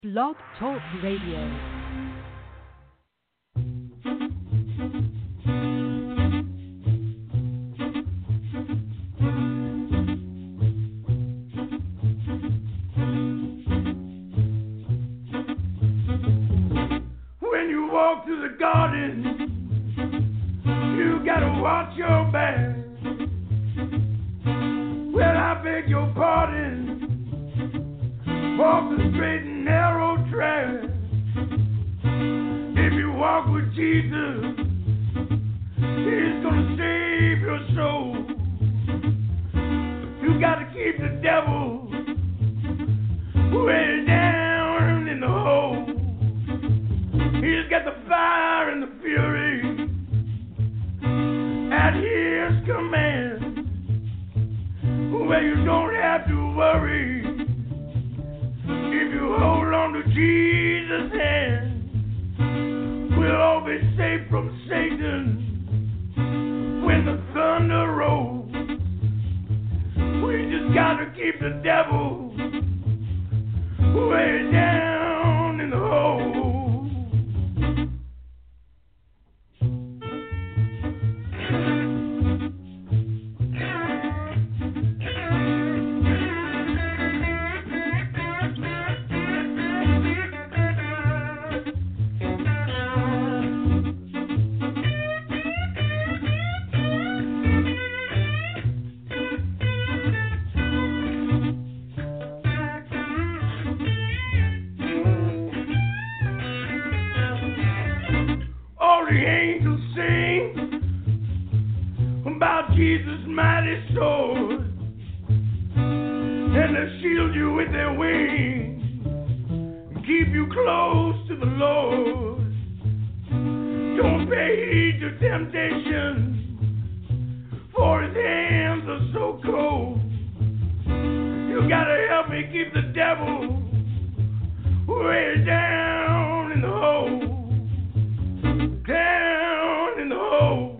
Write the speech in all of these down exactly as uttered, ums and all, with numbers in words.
Blog Talk Radio. When you walk through the garden, you gotta watch your back. Well, I beg your pardon. Walk the straight and narrow track. If you walk with Jesus, He's gonna save your soul. You gotta keep the devil way down in the hole. He's got the fire and the fury at His command, where you don't have to worry. If you hold on to Jesus' hand, we'll all be safe from Satan when the thunder rolls. We just gotta keep the devil way down in the hole. Jesus' mighty sword, and they shield you with their wings, and keep you close to the Lord. Don't pay heed to temptation, for His hands are so cold. You gotta help me keep the devil way down in the hole, down in the hole.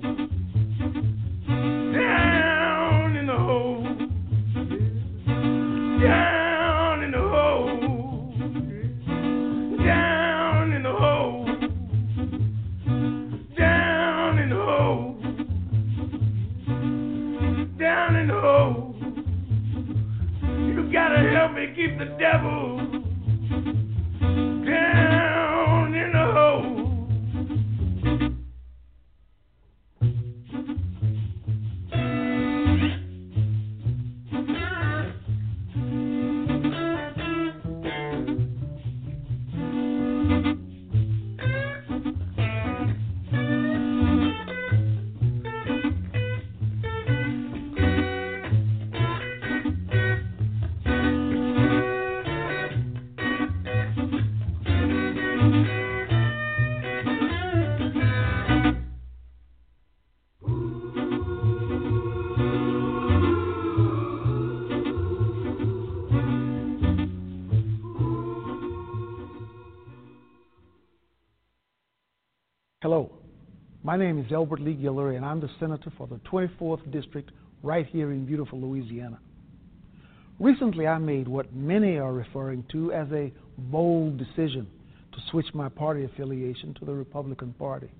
Down in the hole, down in the hole, down in the hole, down in the hole, down in the hole. You gotta help me keep the devil down in the hole. Hello, my name is Elbert Lee Guillory, and I'm the Senator for the twenty-fourth District right here in beautiful Louisiana. Recently, I made what many are referring to as a bold decision to switch my party affiliation to the Republican Party.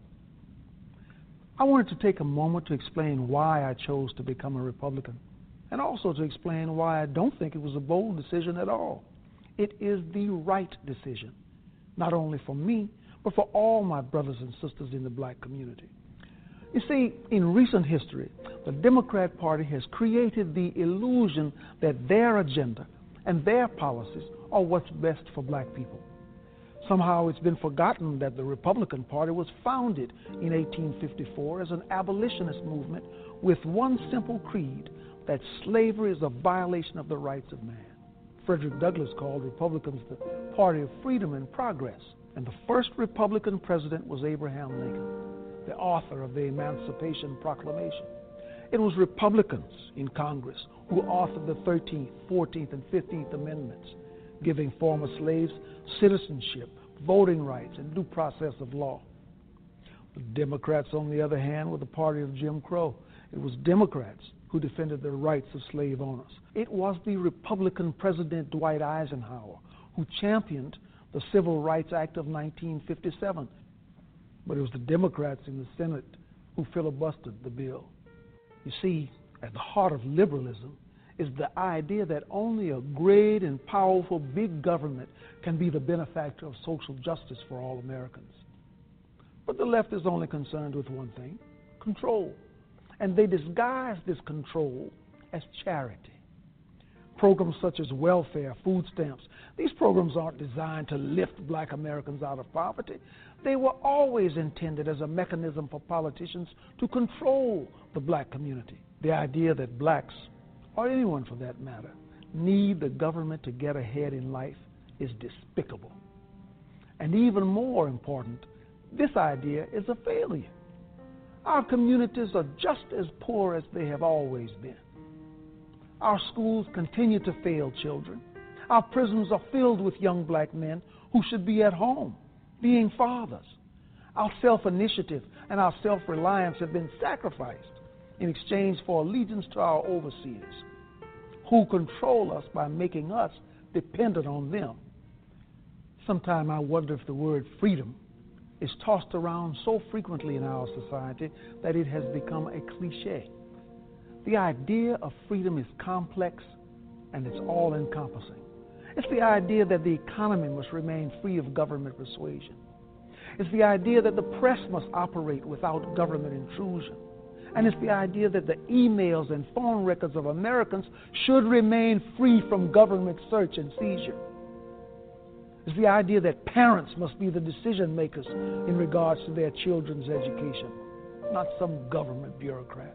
I wanted to take a moment to explain why I chose to become a Republican, and also to explain why I don't think it was a bold decision at all. It is the right decision, not only for me, but for all my brothers and sisters in the black community. You see, in recent history, the Democrat Party has created the illusion that their agenda and their policies are what's best for black people. Somehow it's been forgotten that the Republican Party was founded in eighteen fifty-four as an abolitionist movement with one simple creed, that slavery is a violation of the rights of man. Frederick Douglass called Republicans the party of freedom and progress. And the first Republican president was Abraham Lincoln, the author of the Emancipation Proclamation. It was Republicans in Congress who authored the thirteenth, fourteenth, and fifteenth Amendments, giving former slaves citizenship, voting rights, and due process of law. The Democrats, on the other hand, were the party of Jim Crow. It was Democrats who defended the rights of slave owners. It was the Republican President Dwight Eisenhower who championed the Civil Rights Act of nineteen fifty-seven, but it was the Democrats in the Senate who filibustered the bill. You see, at the heart of liberalism is the idea that only a great and powerful big government can be the benefactor of social justice for all Americans. But the left is only concerned with one thing: control. And they disguise this control as charity. Programs such as welfare, food stamps, these programs aren't designed to lift black Americans out of poverty. They were always intended as a mechanism for politicians to control the black community. The idea that blacks, or anyone for that matter, need the government to get ahead in life is despicable. And even more important, this idea is a failure. Our communities are just as poor as they have always been. Our schools continue to fail children. Our prisons are filled with young black men who should be at home, being fathers. Our self-initiative and our self-reliance have been sacrificed in exchange for allegiance to our overseers, who control us by making us dependent on them. Sometimes I wonder if the word freedom is tossed around so frequently in our society that it has become a cliche. The idea of freedom is complex and it's all-encompassing. It's the idea that the economy must remain free of government persuasion. It's the idea that the press must operate without government intrusion. And it's the idea that the emails and phone records of Americans should remain free from government search and seizure. It's the idea that parents must be the decision makers in regards to their children's education, not some government bureaucrat.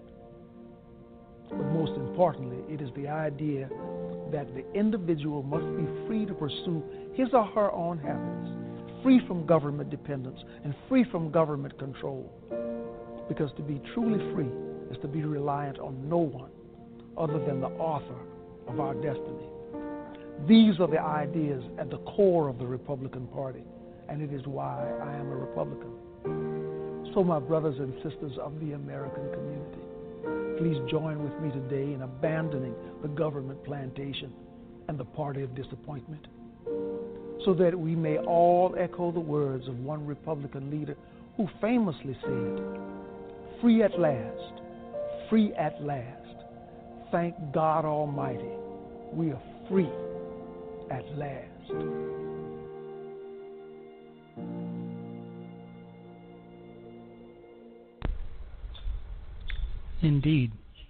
But most importantly, it is the idea that the individual must be free to pursue his or her own happiness, free from government dependence and free from government control. Because to be truly free is to be reliant on no one other than the author of our destiny. These are the ideas at the core of the Republican Party, and it is why I am a Republican. So, my brothers and sisters of the American community, please join with me today in abandoning the government plantation and the party of disappointment, so that we may all echo the words of one Republican leader who famously said, "Free at last, free at last. Thank God Almighty, we are free at last." Indeed.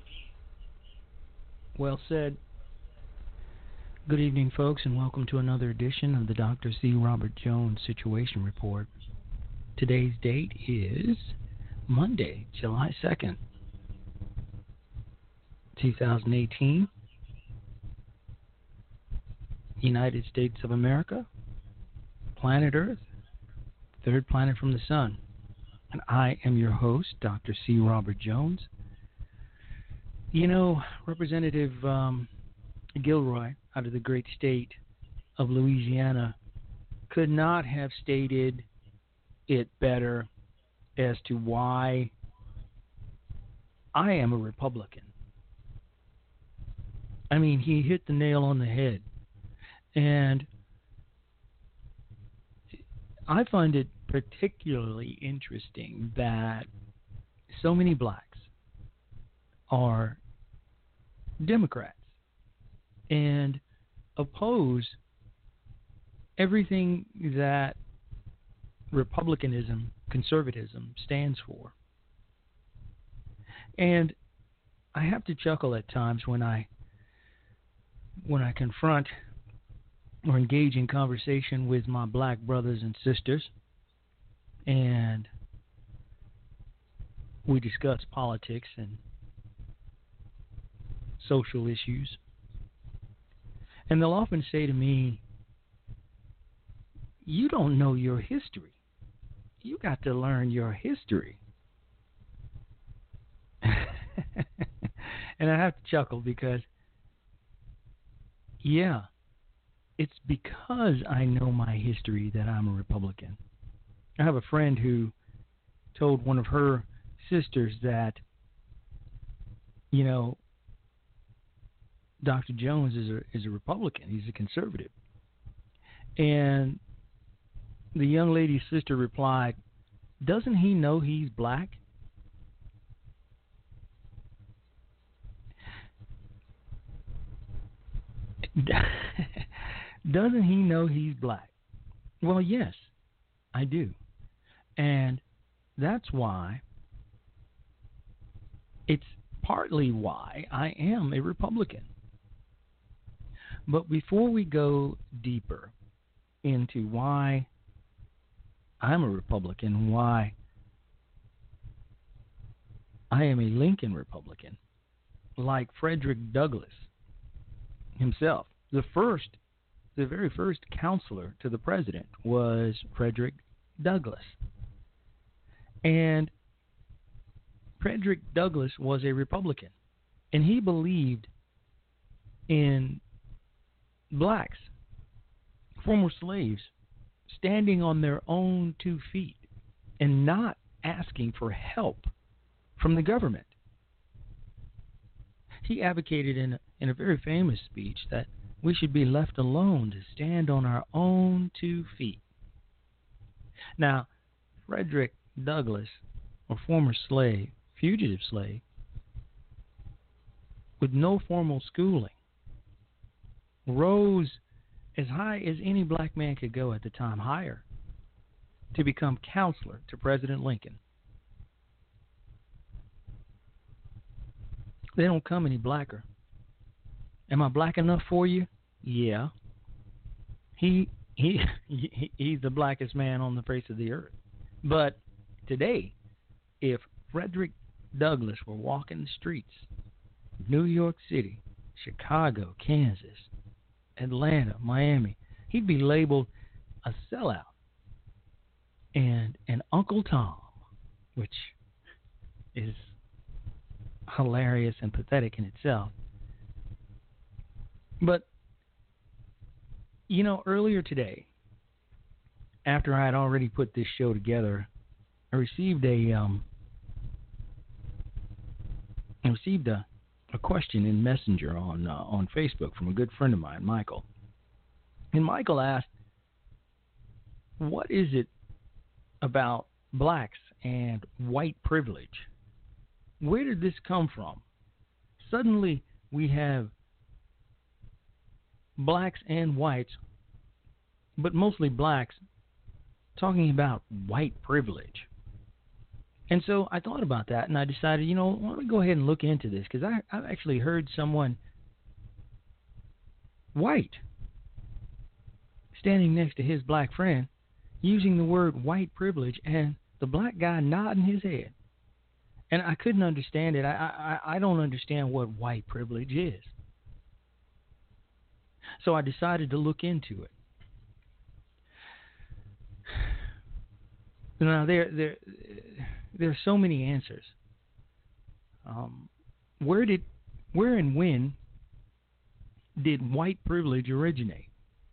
Well said. Good evening, folks, and welcome to another edition of the Doctor C. Robert Jones Situation Report. Today's date is Monday, July second, twenty eighteen. United States of America, planet Earth, third planet from the sun. And I am your host, Doctor C. Robert Jones. You know, Representative um, Gilroy, out of the great state of Louisiana, could not have stated it better as to why I am a Republican. I mean, he hit the nail on the head. And I find it particularly interesting that so many blacks are Democrats and oppose everything that Republicanism, conservatism stands for. And I have to chuckle at times when I when I confront or engage in conversation with my black brothers and sisters, and we discuss politics and social issues. And they'll often say to me, "You don't know your history. You got to learn your history." And I have to chuckle because, yeah, it's because I know my history that I'm a Republican. I have a friend who told one of her sisters that, you know, Doctor Jones is a is a Republican. He's a conservative. And the young lady's sister replied, "Doesn't he know he's black?" Doesn't he know he's black? Well, yes, I do. And that's why, it's partly why I am a Republican. But before we go deeper into why I'm a Republican, why I am a Lincoln Republican, like Frederick Douglass himself, the first, the very first counselor to the president was Frederick Douglass. And Frederick Douglass was a Republican, and he believed in blacks, former slaves, standing on their own two feet and not asking for help from the government. He advocated in a, in a very famous speech that we should be left alone to stand on our own two feet. Now, Frederick Douglass, a former slave, fugitive slave, with no formal schooling, rose as high as any black man could go at the time, higher, to become counselor to President Lincoln. They don't come any blacker. Am I black enough for you? Yeah. He he, he he's the blackest man on the face of the earth. But today, if Frederick Douglass were walking the streets of New York City, Chicago, Kansas, Atlanta, Miami, he'd be labeled a sellout and an Uncle Tom, which is hilarious and pathetic in itself. But, you know, earlier today, after I had already put this show together, I received a um, I received a, a question in Messenger on uh, on Facebook from a good friend of mine, Michael. And Michael asked, "What is it about blacks and white privilege? Where did this come from? Suddenly we have blacks and whites, but mostly blacks, talking about white privilege." And so I thought about that, and I decided, you know, why don't we go ahead and look into this, because I, I've actually heard someone white standing next to his black friend using the word white privilege, and the black guy nodding his head. And I couldn't understand it. I, I, I don't understand what white privilege is. So I decided to look into it. Now, there, there, there are so many answers. Um, where did, where and when did white privilege originate?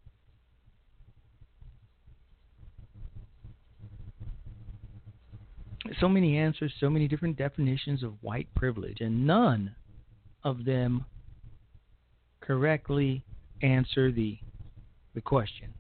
So many answers, so many different definitions of white privilege, and none of them correctly answer the the question.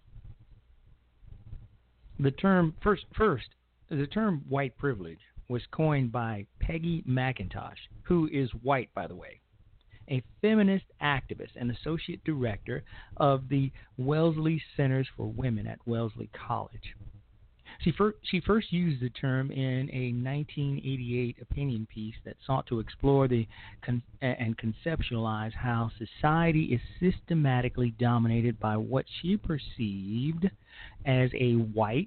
The term first first the term white privilege was coined by Peggy McIntosh, who is white, by the way, a feminist activist and associate director of the Wellesley Centers for Women at Wellesley College. She first, she first used the term in a nineteen eighty-eight opinion piece that sought to explore the con- and conceptualize how society is systematically dominated by what she perceived as a white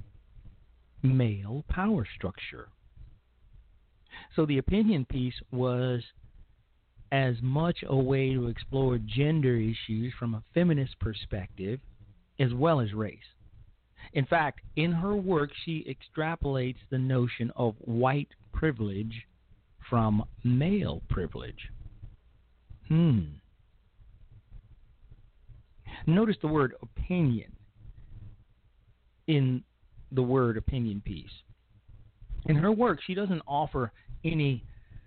male power structure. So the opinion piece was as much a way to explore gender issues from a feminist perspective as well as race. In fact, in her work, she extrapolates the notion of white privilege from male privilege. Hmm. Notice the word opinion in the word opinion piece. In her work, she doesn't offer any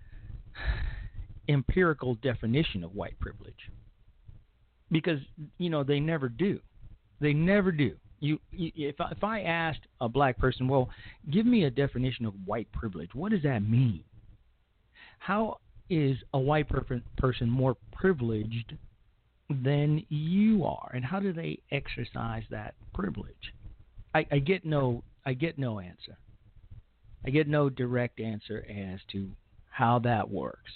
empirical definition of white privilege because, you know, they never do. They never do. You, you if I, if I asked a black person, well, give me a definition of white privilege. What does that mean? How is a white per- person more privileged than you are, and how do they exercise that privilege? I, I get no, I get no answer. I get no direct answer as to how that works.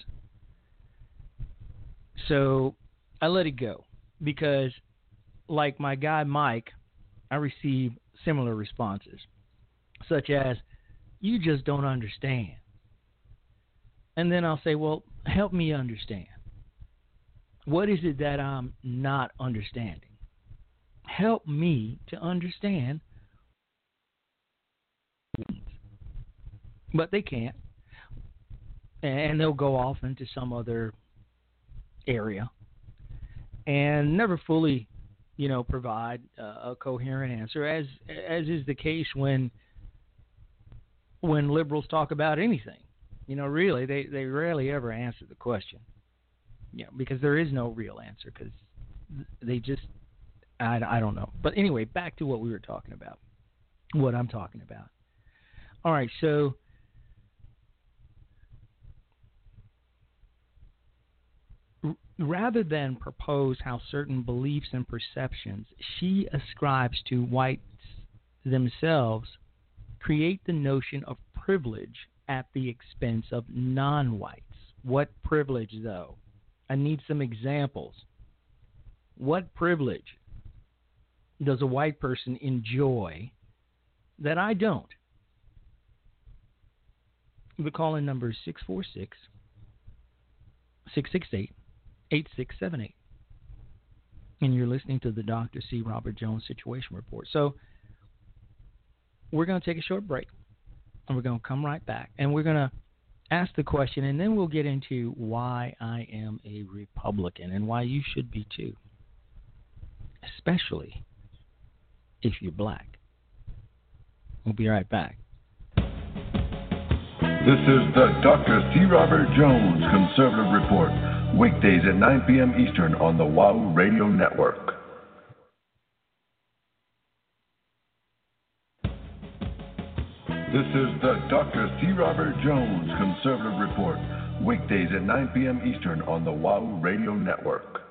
So I let it go because, like my guy Mike, I receive similar responses, such as, "You just don't understand." And then I'll say, well, help me understand. What is it that I'm not understanding? Help me to understand. But they can't. And they'll go off into some other area and never fully, you know, provide uh, a coherent answer, as as is the case when when liberals talk about anything. You know, really, they, they rarely ever answer the question. Yeah, because there is no real answer, because they just, I, I don't know. But anyway, back to what we were talking about, what I'm talking about. All right, so r- rather than propose how certain beliefs and perceptions she ascribes to whites themselves create the notion of privilege at the expense of non-whites. What privilege, though? I need some examples. What privilege does a white person enjoy that I don't? The call-in number is six four six, six six eight, eight six seven eight. And you're listening to the Doctor C. Robert Jones Situation Report. So we're going to take a short break, and we're going to come right back, and we're going to ask the question, and then we'll get into why I am a Republican and why you should be too, especially if you're black. We'll be right back. This is the Doctor C. Robert Jones Conservative Report, weekdays at nine p.m. Eastern on the WOW Radio Network. This is the Doctor C. Robert Jones Conservative Report, weekdays at nine p.m. Eastern on the WOW Radio Network.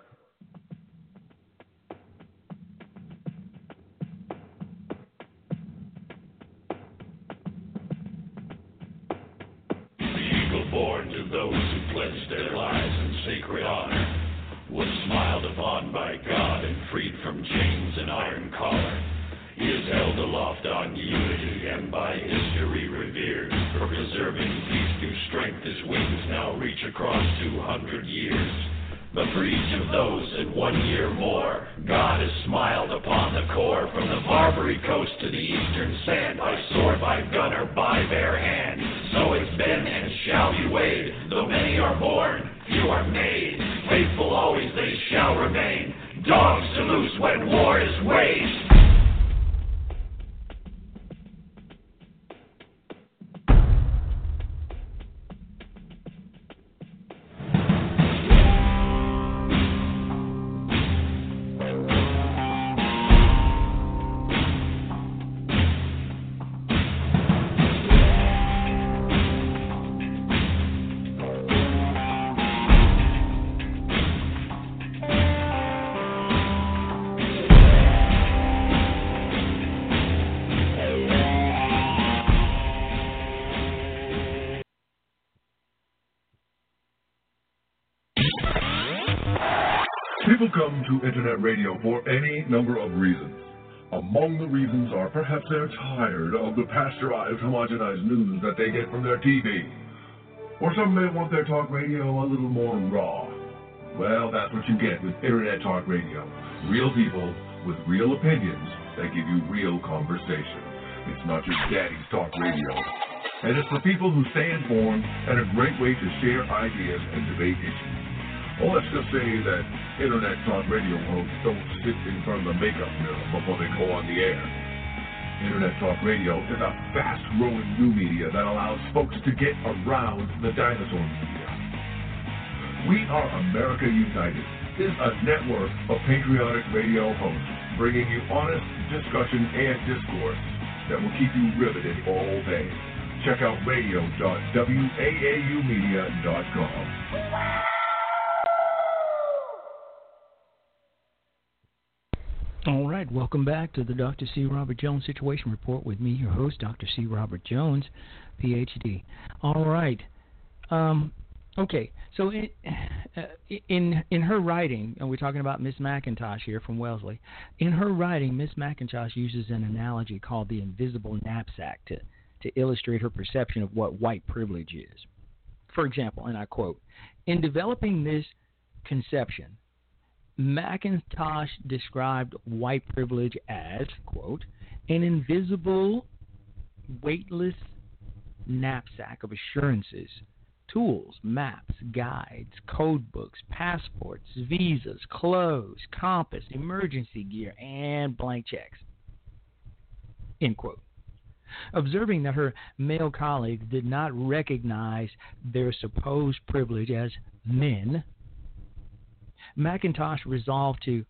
Born to those who pledged their lives in sacred honor, was smiled upon by God and freed from chains and iron collar. He is held aloft on unity and by history revered, for preserving peace through strength his wings now reach across two hundred years. But for each of those in one year more, God has smiled upon the core, from the Barbary coast to the eastern sand, by sword, by gun, or by bare hand. So it's been and shall be weighed, though many are born, few are made. Faithful always they shall remain, dogs to loose when war is waged. People come to internet radio for any number of reasons. Among the reasons are perhaps they're tired of the pasteurized, homogenized news that they get from their T V. Or some may want their talk radio a little more raw. Well, that's what you get with Internet Talk Radio. Real people with real opinions that give you real conversation. It's not your daddy's talk radio. And it's for people who stay informed and a great way to share ideas and debate issues. Well, let's just say that Internet Talk Radio hosts don't sit in front of the makeup mirror before they go on the air. Internet Talk Radio is a fast-growing new media that allows folks to get around the dinosaur media. We Are America United is a network of patriotic radio hosts bringing you honest discussion and discourse that will keep you riveted all day. Check out radio dot w a a u media dot com. All right, welcome back to the Doctor C. Robert Jones Situation Report with me, your host, Doctor C. Robert Jones, P H D. All right. Um, okay, so in, uh, in in her writing, and we're talking about Miss McIntosh here from Wellesley, in her writing, Miss McIntosh uses an analogy called the invisible knapsack to, to illustrate her perception of what white privilege is. For example, and I quote, "In developing this conception, McIntosh described white privilege as, quote, an invisible, weightless knapsack of assurances, tools, maps, guides, code books, passports, visas, clothes, compass, emergency gear, and blank checks," end quote. Observing that her male colleagues did not recognize their supposed privilege as men, McIntosh resolved to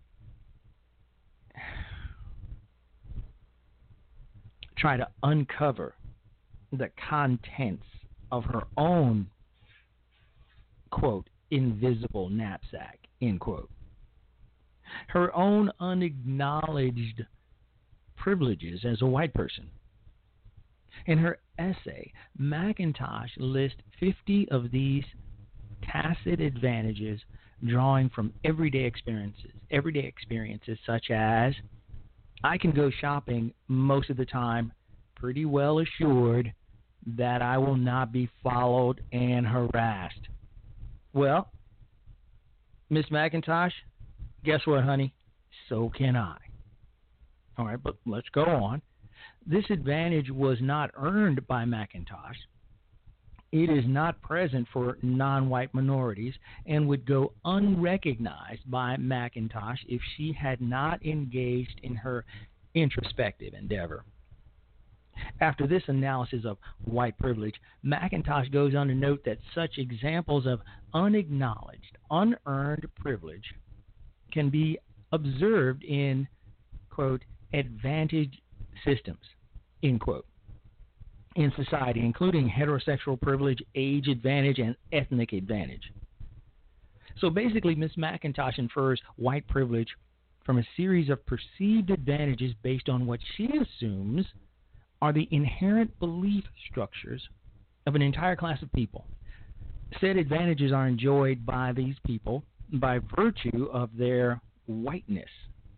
try to uncover the contents of her own, quote, invisible knapsack, end quote. Her own unacknowledged privileges as a white person. In her essay, McIntosh lists fifty of these tacit advantages drawing from everyday experiences, everyday experiences such as, I can go shopping most of the time pretty well assured that I will not be followed and harassed. Well, Miss McIntosh, guess what, honey? So can I. All right, but let's go on. This advantage was not earned by McIntosh. It is not present for non-white minorities and would go unrecognized by McIntosh if she had not engaged in her introspective endeavor. After this analysis of white privilege, McIntosh goes on to note that such examples of unacknowledged, unearned privilege can be observed in, quote, advantage systems, end quote, in society, including heterosexual privilege, age advantage, and ethnic advantage. So basically, Miss McIntosh infers white privilege from a series of perceived advantages based on what she assumes are the inherent belief structures of an entire class of people. Said advantages are enjoyed by these people by virtue of their whiteness.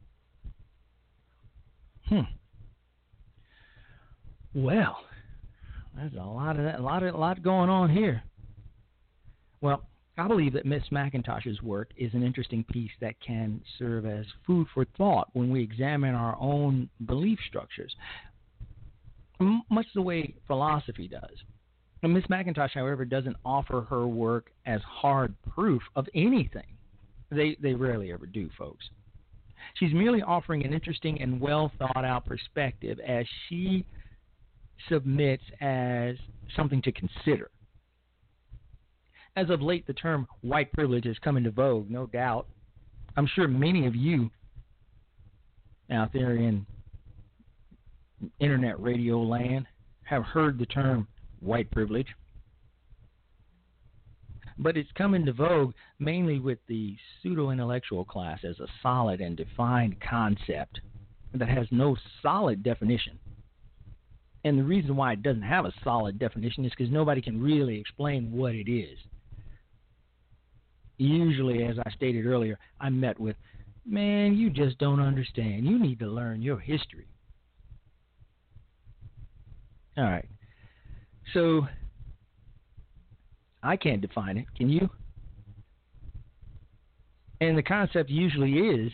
Hmm. Well, there's a lot of that, a lot of a lot going on here. Well, I believe that Miss McIntosh's work is an interesting piece that can serve as food for thought when we examine our own belief structures, m- much the way philosophy does. And Miss McIntosh, however, doesn't offer her work as hard proof of anything. They they rarely ever do, folks. She's merely offering an interesting and well thought out perspective as she submits as something to consider. As of late, the term white privilege has come into vogue, no doubt. I'm sure many of you out there in internet radio land have heard the term white privilege. But it's come into vogue mainly with the pseudo-intellectual class as a solid and defined concept that has no solid definition. And the reason why it doesn't have a solid definition is because nobody can really explain what it is. Usually, as I stated earlier, I'm met with, man, you just don't understand. You need to learn your history. All right. So, I can't define it. Can you? And the concept usually is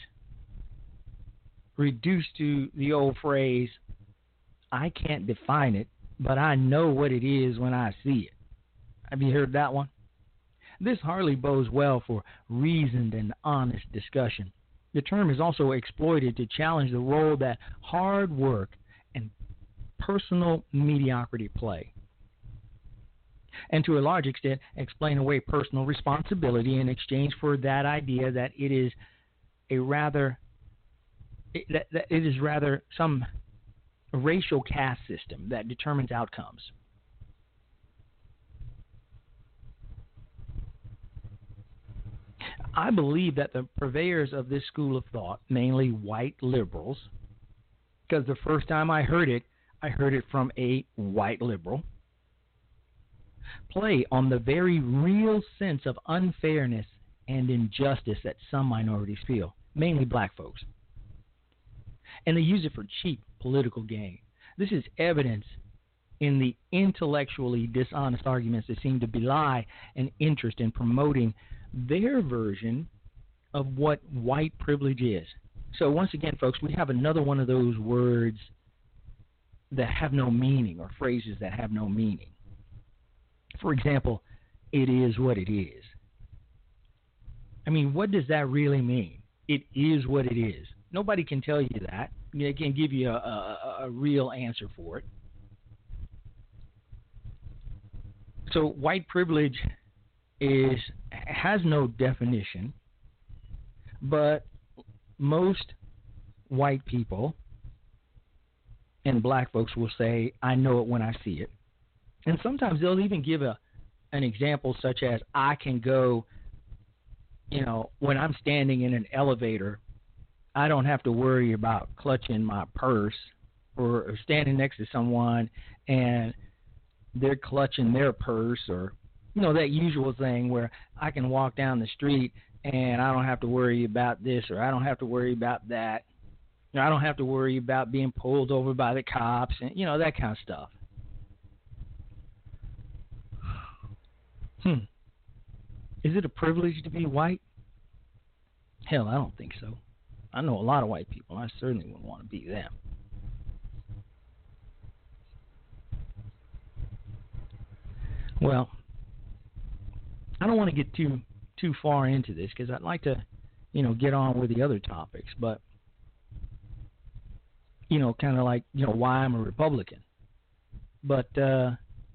reduced to the old phrase, I can't define it, but I know what it is when I see it. Have you heard that one? This hardly bodes well for reasoned and honest discussion. The term is also exploited to challenge the role that hard work and personal mediocrity play, and to a large extent explain away personal responsibility in exchange for that idea that it is a rather it, that, that it is rather some racial caste system that determines outcomes. I believe that the purveyors of this school of thought, mainly white liberals, because the first time I heard it, I heard it from a white liberal, play on the very real sense of unfairness and injustice that some minorities feel, mainly black folks. And they use it for cheap political gain. This is evidence in the intellectually dishonest arguments that seem to belie an interest in promoting their version of what white privilege is. So once again, folks, we have another one of those words that have no meaning, or phrases that have no meaning. For example, it is what it is. I mean, what does that really mean? It is what it is. Nobody can tell you that. They can give you a, a, a real answer for it. So white privilege is has no definition, but most white people and black folks will say, I know it when I see it. And sometimes they'll even give a an example such as, I can go, you know, when I'm standing in an elevator, I don't have to worry about clutching my purse, or, or standing next to someone and they're clutching their purse, or, you know, that usual thing where I can walk down the street and I don't have to worry about this, or I don't have to worry about that. You know, I don't have to worry about being pulled over by the cops, and, you know, that kind of stuff. Hmm. Is it a privilege to be white? Hell, I don't think so. I know a lot of white people. I certainly wouldn't want to be them. Well, I don't want to get too too far into this because I'd like to, you know, get on with the other topics. But, you know, kind of like, you know, why I'm a Republican. But uh,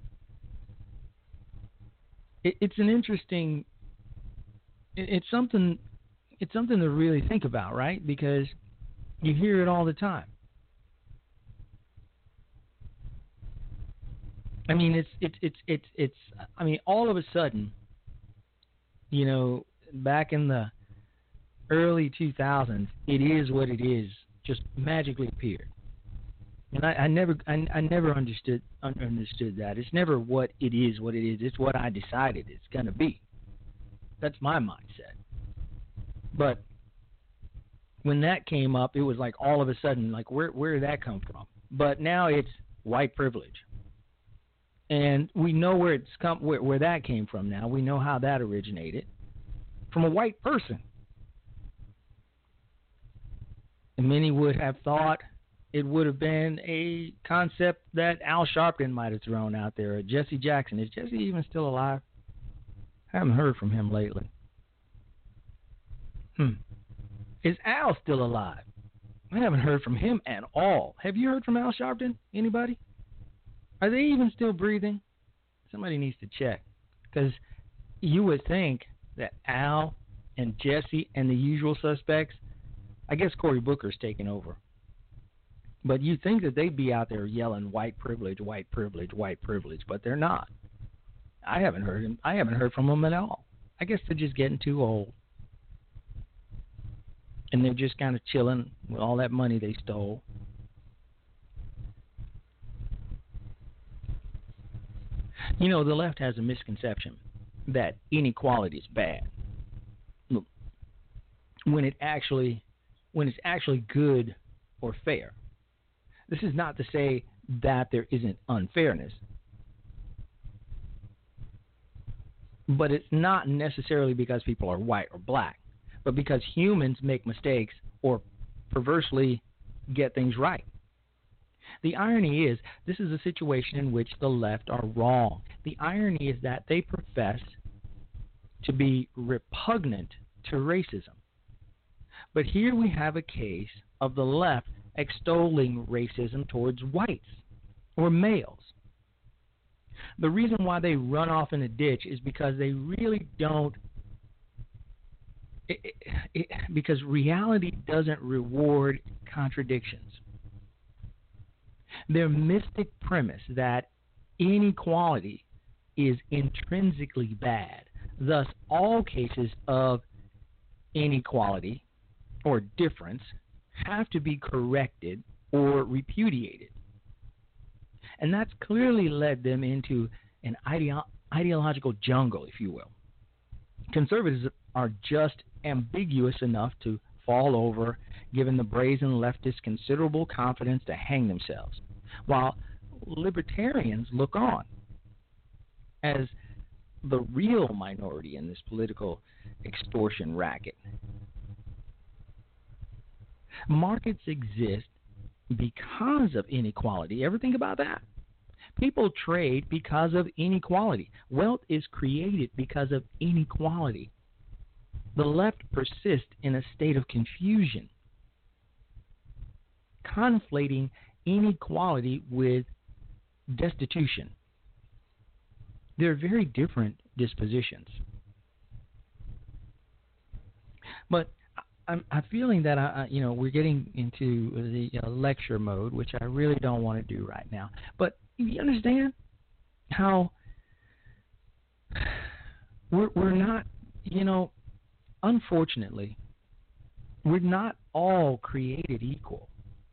it, it's an interesting. It, it's something. It's something to really think about, right? Because you hear it all the time. I mean, it's it's it's it's it's. I mean, all of a sudden, you know, back in the early two thousands, it is what it is. Just magically appeared, and I, I never, I, I never understood understood that. It's never what it is, what it is. It's what I decided it's gonna be. That's my mindset. But when that came up, it was like all of a sudden, like where where did that come from? But now it's white privilege. And we know where it's come, where, where that came from now. We know how that originated. From a white person. And many would have thought it would have been a concept that Al Sharpton might have thrown out there, or Jesse Jackson. Is Jesse even still alive? I haven't heard from him lately. Hmm. Is Al still alive? I haven't heard from him at all. Have you heard from Al Sharpton? Anybody? Are they even still breathing? Somebody needs to check. Because you would think that Al and Jesse and the usual suspects, I guess Cory Booker's taking over. But you think that they'd be out there yelling white privilege, white privilege, white privilege, but they're not. I haven't heard him. I haven't heard from them at all. I guess they're just getting too old. And they're just kind of chilling with all that money they stole. You know, the left has a misconception that inequality is bad. Look, when it actually, when it's actually good or fair. This is not to say that there isn't unfairness, but it's not necessarily because people are white or black, but because humans make mistakes or perversely get things right. The irony is, this is a situation in which the left are wrong. The irony is that they profess to be repugnant to racism. But here we have a case of the left extolling racism towards whites or males. The reason why they run off in a ditch is because they really don't it, it, it, because reality doesn't reward contradictions. Their mystic premise that inequality is intrinsically bad, thus all cases of inequality or difference have to be corrected or repudiated. And that's clearly led them into an ideo- ideological jungle, if you will. Conservatives are just ambiguous enough to fall over, giving the brazen leftists considerable confidence to hang themselves, while libertarians look on as the real minority in this political extortion racket. Markets exist because of inequality. Ever think about that? People trade because of inequality. Wealth is created because of inequality. The left persists in a state of confusion, conflating inequality with destitution. They're very different dispositions. But I'm, I'm feeling that I, you know, we're getting into the uh, lecture mode, which I really don't want to do right now. But you understand how we're, we're not, you know, unfortunately, we're not all created equal.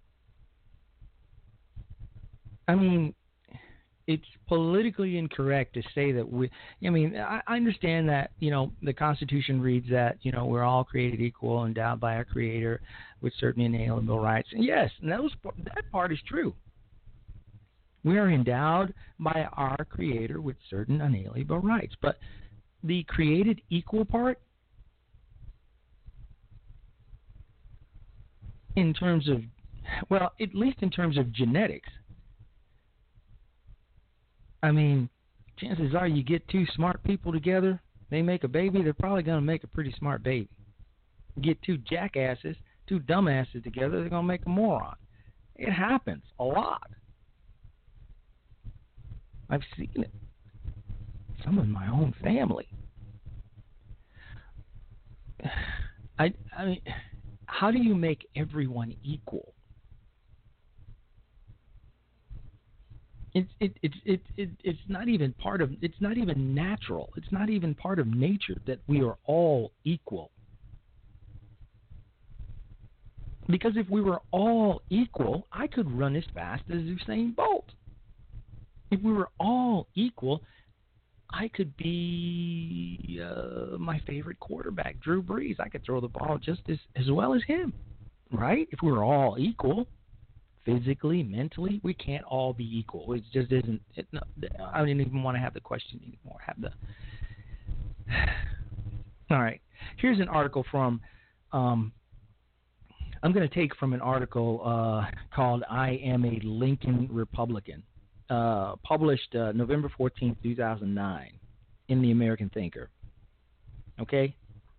I mean, it's politically incorrect to say that we, I mean, I, I understand that, you know, the Constitution reads that, you know, we're all created equal, endowed by our Creator with certain inalienable rights. And yes, and that, was, that part is true. We are endowed by our Creator with certain unalienable rights. But the created equal part, in terms of, well, at least in terms of genetics, I mean, chances are you get two smart people together, they make a baby, they're probably going to make a pretty smart baby. You get two jackasses, two dumbasses together, they're going to make a moron. It happens a lot. I've seen it. Some of my own family. I, I mean, how do you make everyone equal? It's it it it it it's not even part of it's not even natural. It's not even part of nature that we are all equal. Because if we were all equal, I could run as fast as Usain Bolt. If we were all equal, I could be uh, my favorite quarterback, Drew Brees. I could throw the ball just as, as well as him, right? If we were all equal, physically, mentally, we can't all be equal. It just isn't. It, no, I don't even want to have the question anymore. Have the. All right. Here's an article from. Um, I'm going to take from an article uh, called "I Am a Lincoln Republican," uh, published uh, November fourteenth, two thousand nine, in the American Thinker. Okay.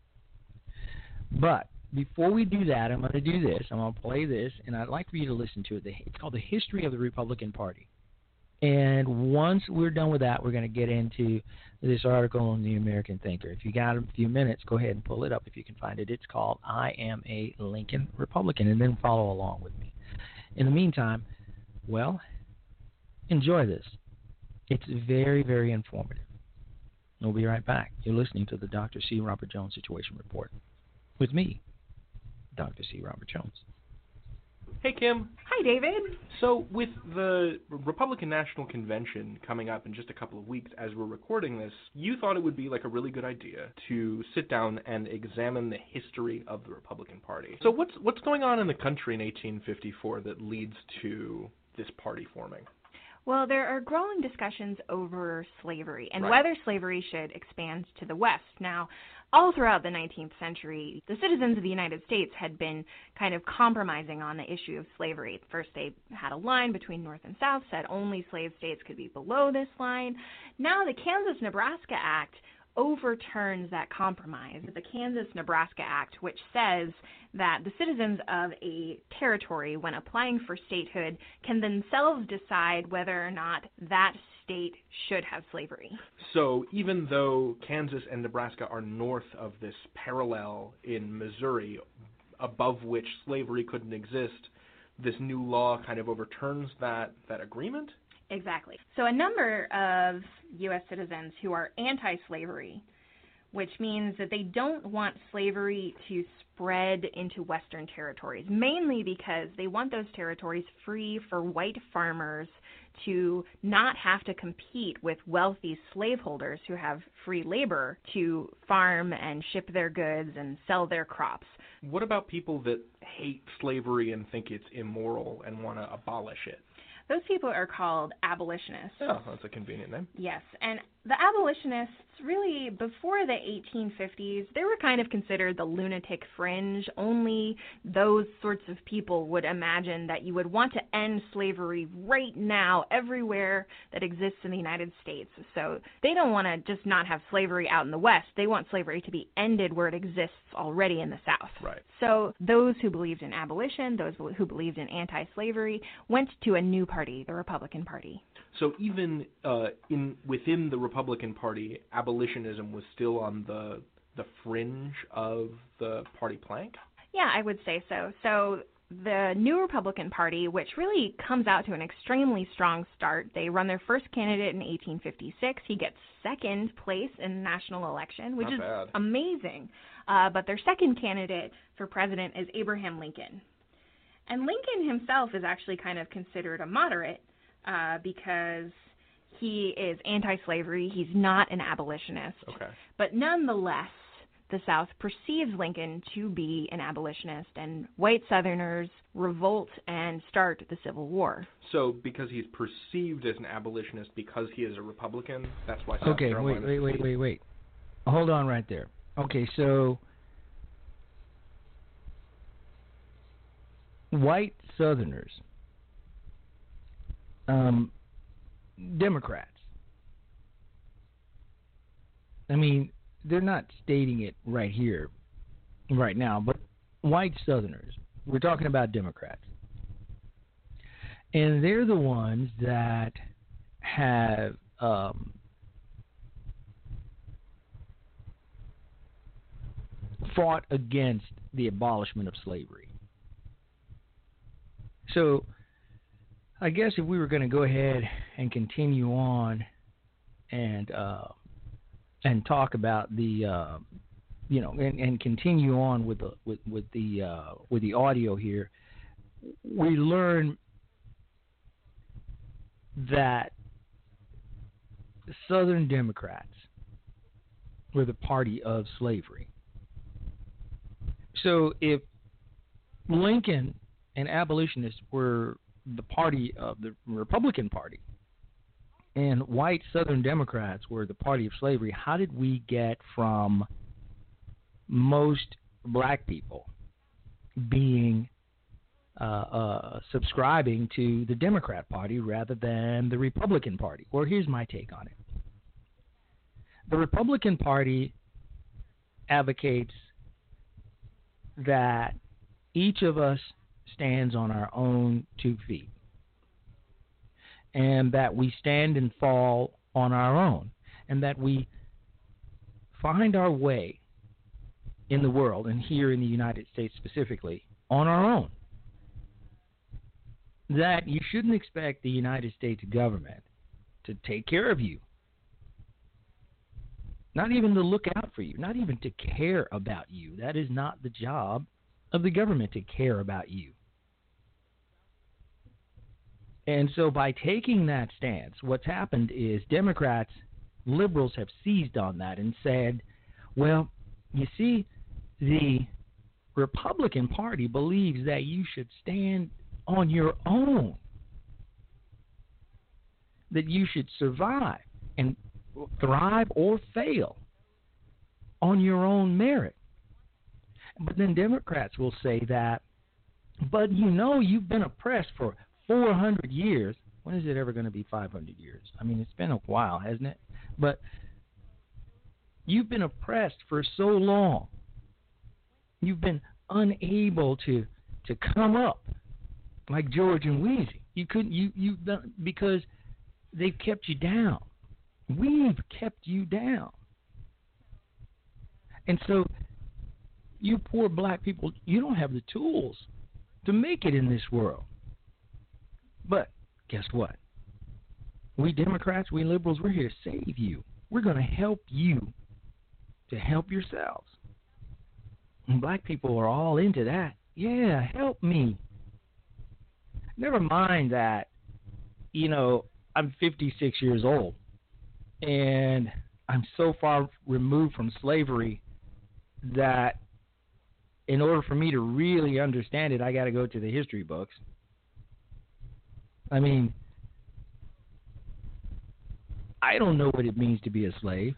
But before we do that, I'm going to do this. I'm going to play this, and I'd like for you to listen to it. It's called The History of the Republican Party. And once we're done with that, we're going to get into this article in the American Thinker. If you got a few minutes, go ahead and pull it up if you can find it. It's called I Am a Lincoln Republican, and then follow along with me. In the meantime, well, enjoy this. It's very, very informative. We'll be right back. You're listening to the Doctor C. Robert Jones Situation Report with me, Doctor C. Robert Jones. Hey, Kim. Hi, David. So with the Republican National Convention coming up in just a couple of weeks as we're recording this, you thought it would be like a really good idea to sit down and examine the history of the Republican Party. So what's what's going on in the country in eighteen fifty-four that leads to this party forming? Well, there are growing discussions over slavery and right. whether slavery should expand to the West. Now, all throughout the nineteenth century, the citizens of the United States had been kind of compromising on the issue of slavery. First, they had a line between North and South, said only slave states could be below this line. Now, the Kansas-Nebraska Act overturns that compromise, the Kansas-Nebraska Act, which says that the citizens of a territory, when applying for statehood, can themselves decide whether or not that state should have slavery. So even though Kansas and Nebraska are north of this parallel in Missouri, above which slavery couldn't exist, this new law kind of overturns that, that agreement? Exactly. So a number of U S citizens who are anti-slavery, which means that they don't want slavery to spread into Western territories, mainly because they want those territories free for white farmers to not have to compete with wealthy slaveholders who have free labor to farm and ship their goods and sell their crops. What about people that hate slavery and think it's immoral and want to abolish it? Those people are called abolitionists. Oh, that's a convenient name. Yes, and the abolitionists, really, before the eighteen fifties, they were kind of considered the lunatic fringe. Only those sorts of people would imagine that you would want to end slavery right now everywhere that exists in the United States. So they don't want to just not have slavery out in the West. They want slavery to be ended where it exists already in the South. Right. So those who believed in abolition, those who believed in anti-slavery, went to a new party, the Republican Party. So even uh, in within the Republican Party, abolitionism was still on the the fringe of the party plank? Yeah, I would say so. So the new Republican Party, which really comes out to an extremely strong start, they run their first candidate in eighteen fifty-six. He gets second place in the national election, which Not is bad. amazing. Uh, but their second candidate for president is Abraham Lincoln. And Lincoln himself is actually kind of considered a moderate uh, because he is anti-slavery. He's not an abolitionist. Okay. But nonetheless, the South perceives Lincoln to be an abolitionist, and white Southerners revolt and start the Civil War. So because he's perceived as an abolitionist because he is a Republican, that's why South Okay, Carolina... wait, wait, wait, wait, wait. Hold on right there. Okay, so white Southerners, um, Democrats, I mean, they're not stating it right here, right now, but white Southerners, we're talking about Democrats. And they're the ones that have um, fought against the abolishment of slavery. So I guess if we were going to go ahead and continue on and uh, and talk about the uh, you know and, and continue on with the with, with the uh, with the audio here, we learn that Southern Democrats were the party of slavery. So if Lincoln and abolitionists were the party of the Republican Party and white Southern Democrats were the party of slavery, how did we get from most black people being uh, uh, subscribing to the Democrat Party rather than the Republican Party? Well, here's my take on it. The Republican Party advocates that each of us stands on our own two feet and that we stand and fall on our own and that we find our way in the world, and here in the United States specifically, on our own. That you shouldn't expect the United States government to take care of you, not even to look out for you, not even to care about you. That is not the job of the government, to care about you. And so by taking that stance, what's happened is Democrats, liberals have seized on that and said, well, you see, the Republican Party believes that you should stand on your own, that you should survive and thrive or fail on your own merit. But then Democrats will say that, but you know, you've been oppressed for four hundred years. When is it ever going to be five hundred years? I mean, it's been a while, hasn't it? But You've been oppressed for so long. You've been unable to to come up like George and Wheezy. You couldn't. You you because they've kept you down. We've kept you down. And so, you poor black people, you don't have the tools to make it in this world. But guess what? We Democrats, we liberals, we're here to save you. We're going to help you to help yourselves. And black people are all into that. Yeah, help me. Never mind that, you know, I'm fifty-six years old and I'm so far removed from slavery that in order for me to really understand it, I got to go to the history books. I mean, I don't know what it means to be a slave,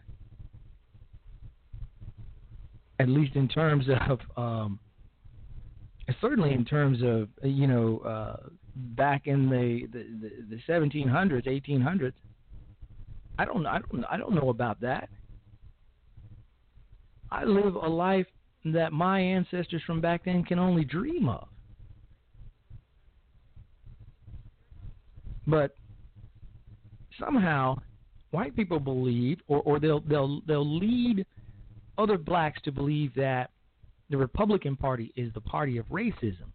at least in terms of, um, certainly in terms of, you know, uh, back in the, the, the, the seventeen hundreds, eighteen hundreds. I don't, I don't, I don't know about that. I live a life that my ancestors from back then can only dream of. But somehow, white people believe, or, or they'll they'll they'll lead other blacks to believe that the Republican Party is the party of racism,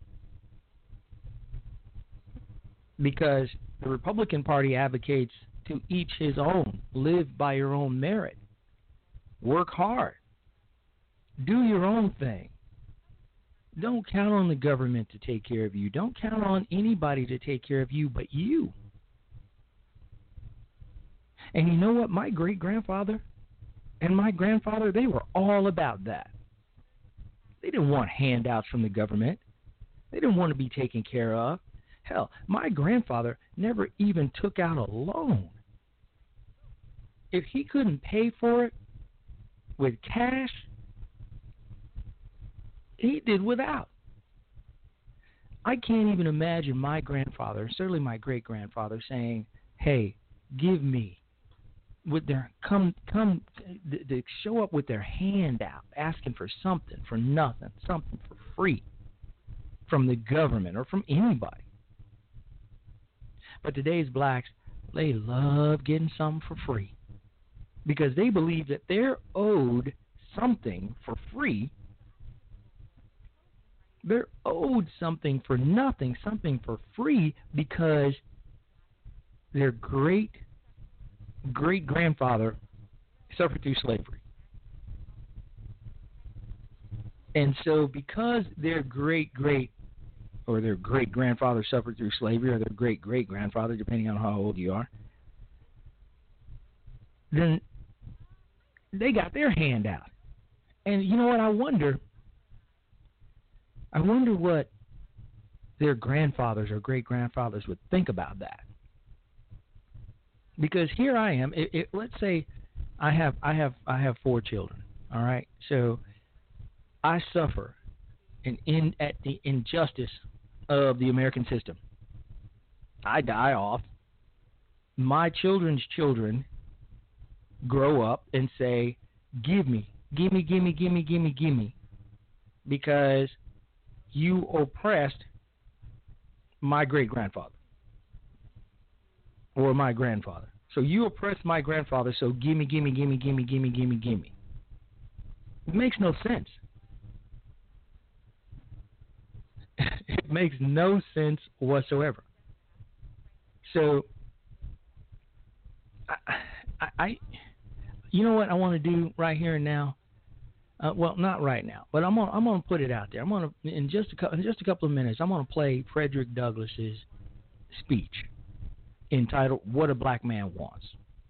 because the Republican Party advocates to each his own, live by your own merit, work hard, do your own thing. Don't count on the government to take care of you. Don't count on anybody to take care of you but you. And you know what? My great-grandfather and my grandfather, they were all about that. They didn't want handouts from the government. They didn't want to be taken care of. Hell, my grandfather never even took out a loan. If he couldn't pay for it with cash, he did without. I can't even imagine my grandfather, certainly my great-grandfather, saying, hey, give me, with their come come they show up with their hand out, asking for something for nothing, something for free from the government or from anybody. But today's blacks, they love getting something for free because they believe that they're owed something for free. They're owed something for nothing, something for free, because their great great grandfather suffered through slavery. And so because their great great or their great grandfather suffered through slavery, or their great great grandfather, depending on how old you are, then they got their hand out. And you know what? I wonder I wonder what their grandfathers or great grandfathers would think about that. Because here I am. It, it, let's say I have I have I have four children. All right, so I suffer in, in at the injustice of the American system. I die off. My children's children grow up and say, "Give me, give me, give me, give me, give me, give me," because you oppressed my great grandfather or my grandfather. So you oppressed my grandfather, so gimme, gimme, gimme, gimme, gimme, gimme, gimme. It makes no sense. It makes no sense whatsoever. So, I, I, I you know what I want to do right here and now? Uh, well, not right now, but I'm gonna I'm gonna put it out there. I'm gonna in just a in just a couple of minutes. I'm gonna play Frederick Douglass's speech entitled "What a Black Man Wants."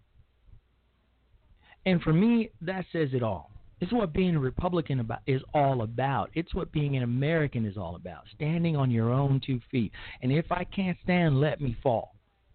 And for me, that says it all. It's what being a Republican about is all about. It's what being an American is all about. Standing on your own two feet. And if I can't stand, let me fall.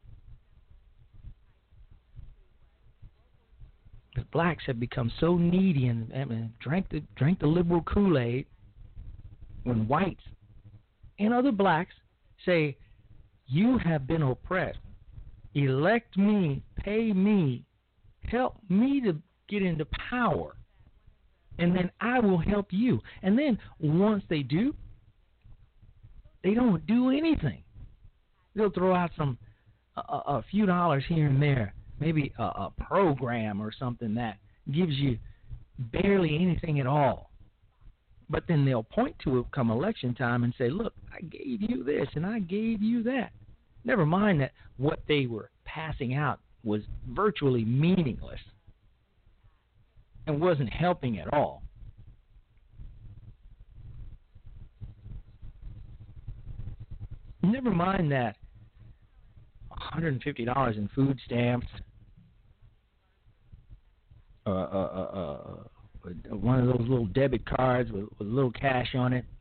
But blacks have become so needy and, and drank the drank the liberal Kool-Aid when whites and other blacks say, "You have been oppressed. Elect me, pay me, help me to get into power. And then I will help you. And then once they do, they don't do anything. They'll throw out some a, a few dollars here and there, maybe a, a program or something that gives you barely anything at all. But then they'll point to it come election time and say, look, I gave you this and I gave you that. Never mind that what they were passing out was virtually meaningless and wasn't helping at all. Never mind that one hundred fifty dollars in food stamps, uh, uh, uh, uh, one of those little debit cards with, with a little cash on it,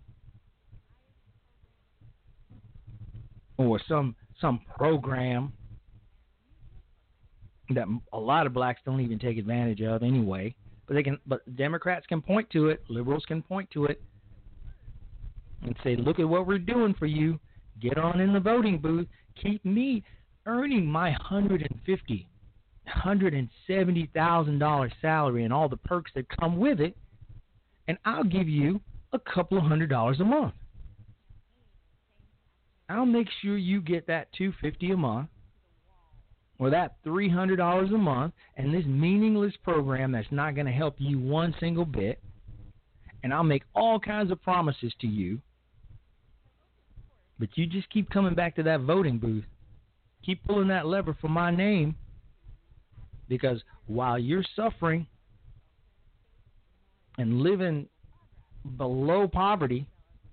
or some some program that a lot of blacks don't even take advantage of anyway. But they can. But Democrats can point to it. Liberals can point to it and say, "Look at what we're doing for you. Get on in the voting booth. Keep me earning my one hundred fifty, one hundred seventy thousand dollars salary and all the perks that come with it, and I'll give you a couple of hundred dollars a month. I'll make sure you get that two hundred fifty dollars a month or that three hundred dollars a month and this meaningless program that's not going to help you one single bit, and I'll make all kinds of promises to you. But you just keep coming back to that voting booth. Keep pulling that lever for my name, because while you're suffering and living below poverty,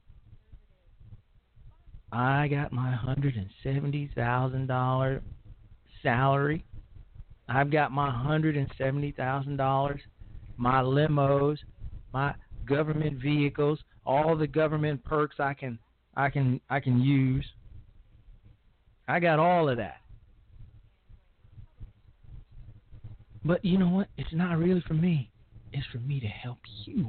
I got my one hundred seventy thousand dollars salary. I've got my one hundred seventy thousand dollars, my limos, my government vehicles, all the government perks I can I can I can use. I got all of that. But you know what? It's not really for me. It's for me to help you.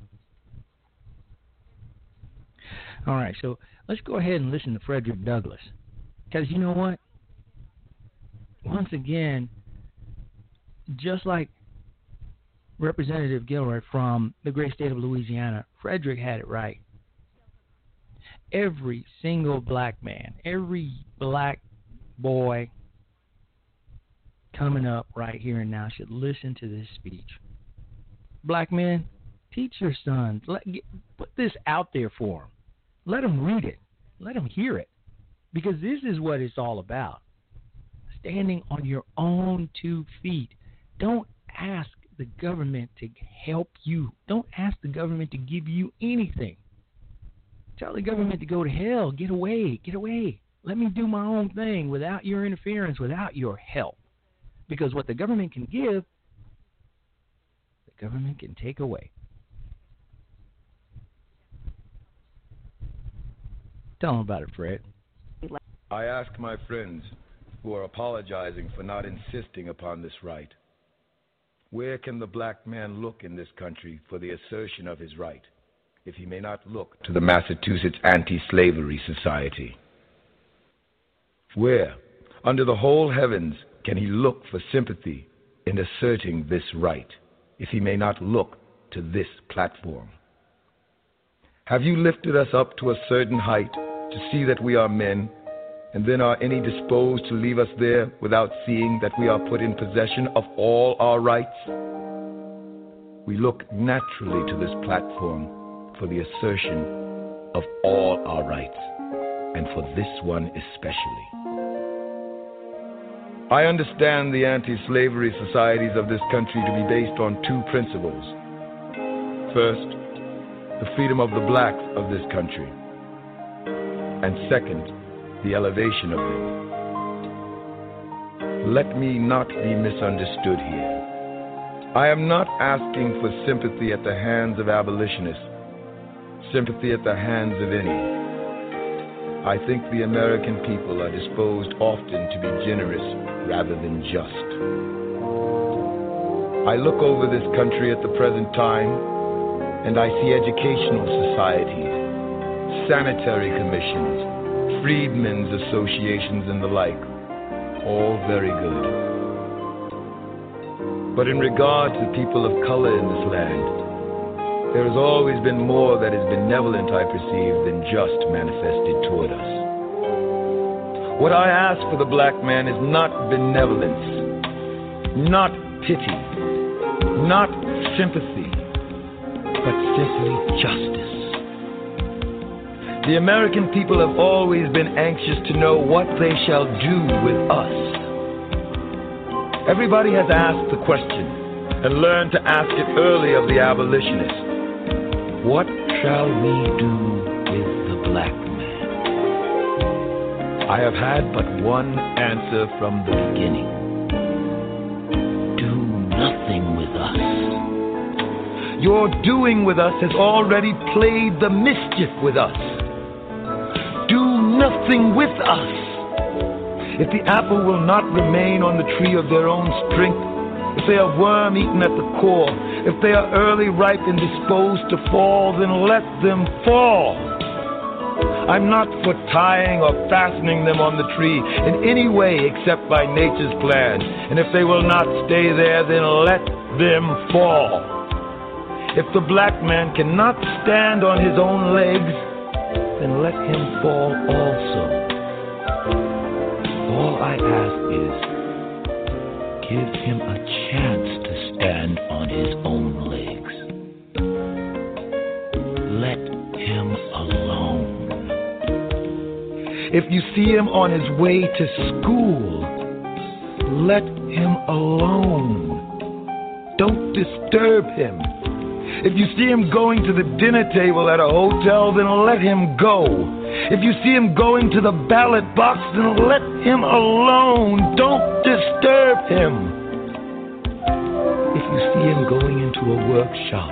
All right, so let's go ahead and listen to Frederick Douglass. Because you know what? Once again, just like Representative Gilroy from the great state of Louisiana, Frederick had it right. Every single black man, every black boy coming up right here and now should listen to this speech. Black men, teach your sons. Let, get, put this out there for them. Let them read it. Let them hear it. Because this is what it's all about. Standing on your own two feet. Don't ask the government to help you. Don't ask the government to give you anything. Tell the government to go to hell. Get away. Get away. Let me do my own thing without your interference, without your help. Because what the government can give, the government can take away. Tell them about it, Fred. I ask my friends who are apologizing for not insisting upon this right, where can the black man look in this country for the assertion of his right, if he may not look to the Massachusetts Anti-Slavery Society? Where, under the whole heavens, can he look for sympathy in asserting this right, if he may not look to this platform? Have you lifted us up to a certain height to see that we are men, and then are any disposed to leave us there without seeing that we are put in possession of all our rights? We look naturally to this platform for the assertion of all our rights, and for this one especially. I understand the anti-slavery societies of this country to be based on two principles. First, the freedom of the blacks of this country, and second, the elevation of them. Let me not be misunderstood here. I am not asking for sympathy at the hands of abolitionists, sympathy at the hands of any. I think the American people are disposed often to be generous rather than just. I look over this country at the present time, and I see educational societies, sanitary commissions, freedmen's associations, and the like, all very good. But in regard to people of color in this land, there has always been more that is benevolent, I perceive, than just manifested toward us. What I ask for the black man is not benevolence, not pity, not sympathy, but simply justice. The American people have always been anxious to know what they shall do with us. Everybody has asked the question and learned to ask it early of the abolitionists. What shall we do with the black man? I have had but one answer from the beginning. Do nothing with us. Your doing with us has already played the mischief with us. Do nothing with us. If the apple will not remain on the tree of their own strength, if they are worm-eaten at the core, if they are early ripe and disposed to fall, then let them fall. I'm not for tying or fastening them on the tree in any way except by nature's plan. And if they will not stay there, then let them fall. If the black man cannot stand on his own legs, then let him fall also. All I ask is, give him a chance to stand on his own legs. Let him alone. If you see him on his way to school, let him alone. Don't disturb him. If you see him going to the dinner table at a hotel, then let him go. If you see him going to the ballot box, then let him alone. Don't disturb him. If you see him going into a workshop,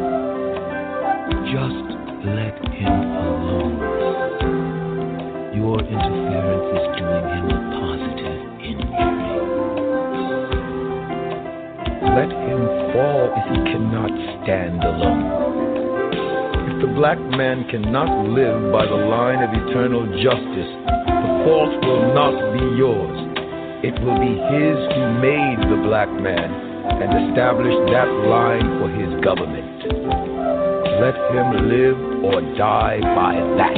just let him alone. Your interference is doing him a positive injury. Let him fall if he cannot stand alone. If the black man cannot live by the line of eternal justice, the fault will not be yours. It will be his who made the black man and established that line for his government. Let him live or die by that.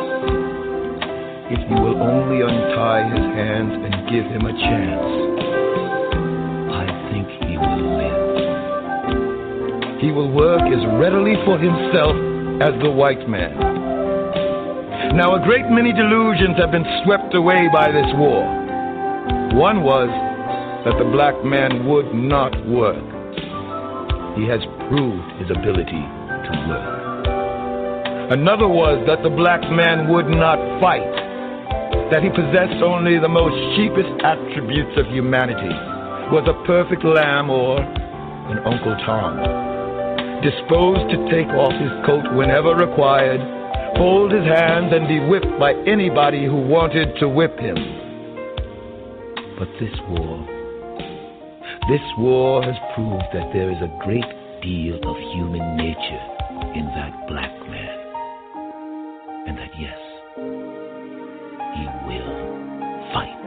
If you will only untie his hands and give him a chance, I think he will live. He will work as readily for himself as the white man. Now, a great many delusions have been swept away by this war. One was that the black man would not work. He has proved his ability to work. Another was that the black man would not fight, that he possessed only the most cheapest attributes of humanity, was a perfect lamb or an Uncle Tom, disposed to take off his coat whenever required, fold his hands and be whipped by anybody who wanted to whip him. But this war, this war has proved that there is a great deal of human nature in that black man, and that yes, he will fight.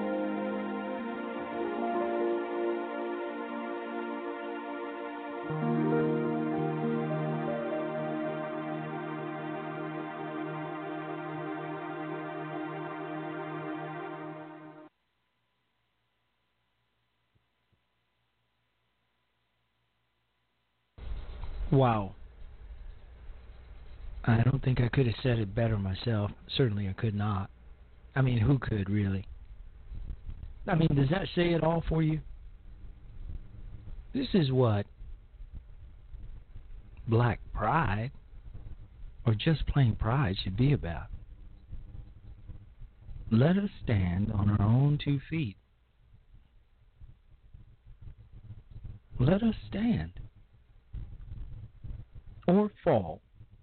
Wow. I don't think I could have said it better myself. Certainly I could not. I mean, who could, really? I mean, does that say it all for you? This is what black pride, or just plain pride, should be about. Let us stand on our own two feet. Let us stand. Or fall.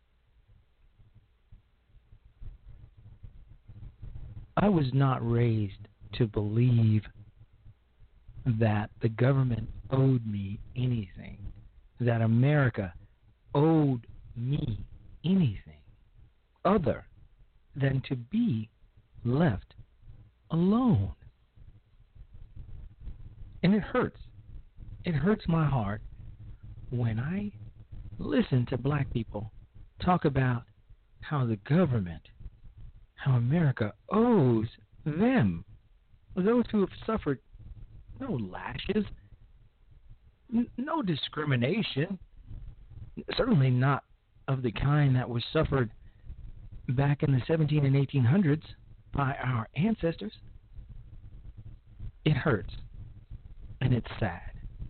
I was not raised to believe that the government owed me anything, that America owed me anything other than to be left alone. And it hurts. it hurts my heart when I listen to black people talk about how the government, how America owes them, those who have suffered no lashes, n- no discrimination, certainly not of the kind that was suffered back in the seventeen and eighteen hundreds by our ancestors. It hurts, and it's sad.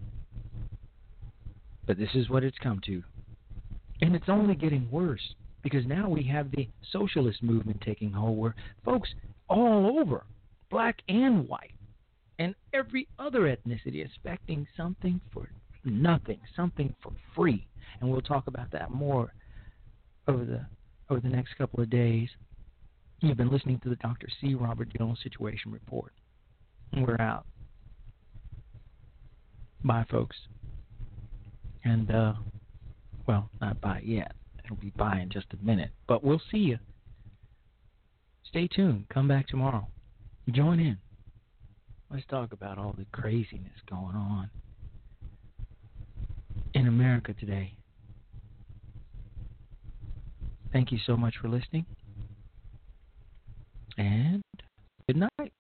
But this is what it's come to. And it's only getting worse, because now we have the socialist movement taking hold, where folks all over, black and white, and every other ethnicity expecting something for nothing, something for free. And we'll talk about that more over the over the next couple of days. You've been listening to the Doctor C. Robert Jones Situation Report. We're out. Bye, folks. And, uh, well, not bye yet. It'll be bye in just a minute. But we'll see you. Stay tuned. Come back tomorrow. Join in. Let's talk about all the craziness going on in America today. Thank you so much for listening. And good night.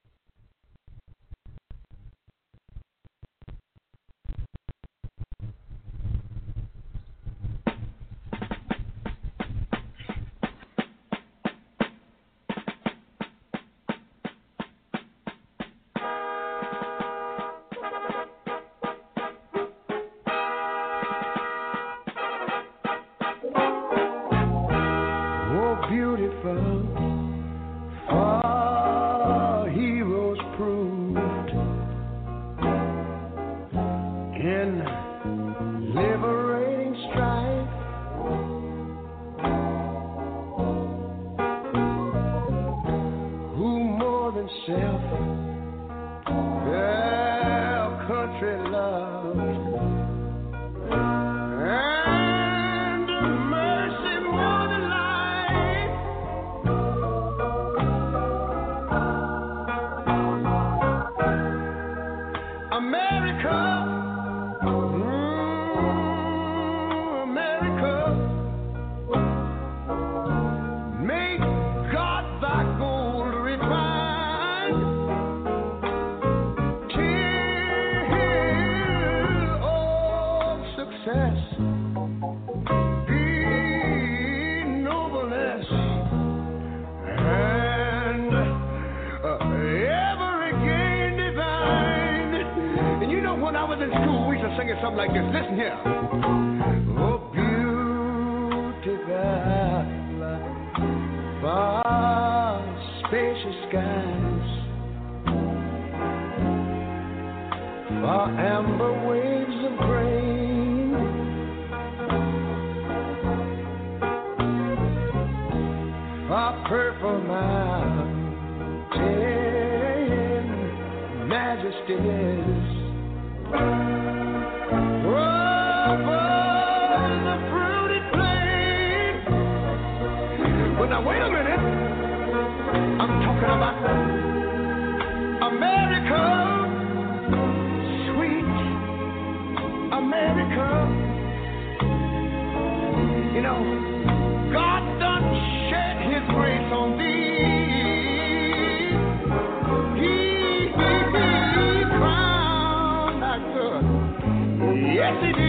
Yes, it is.